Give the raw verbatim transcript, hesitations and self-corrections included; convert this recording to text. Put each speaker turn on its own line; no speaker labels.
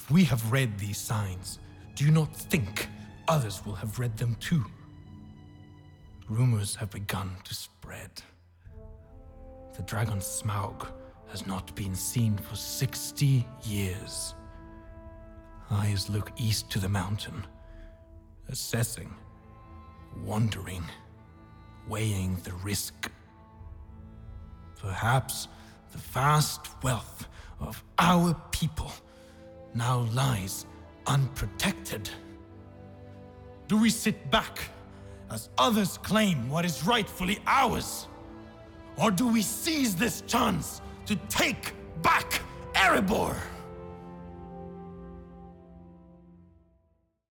If we have read these signs, do you not think others will have read them too? Rumors have begun to spread. The dragon Smaug has not been seen for sixty years. Eyes look east to the mountain, assessing, wondering, weighing the risk. Perhaps the vast wealth of our people now lies unprotected. Do we sit back as others claim what is rightfully ours? Or do we seize this chance to take back Erebor?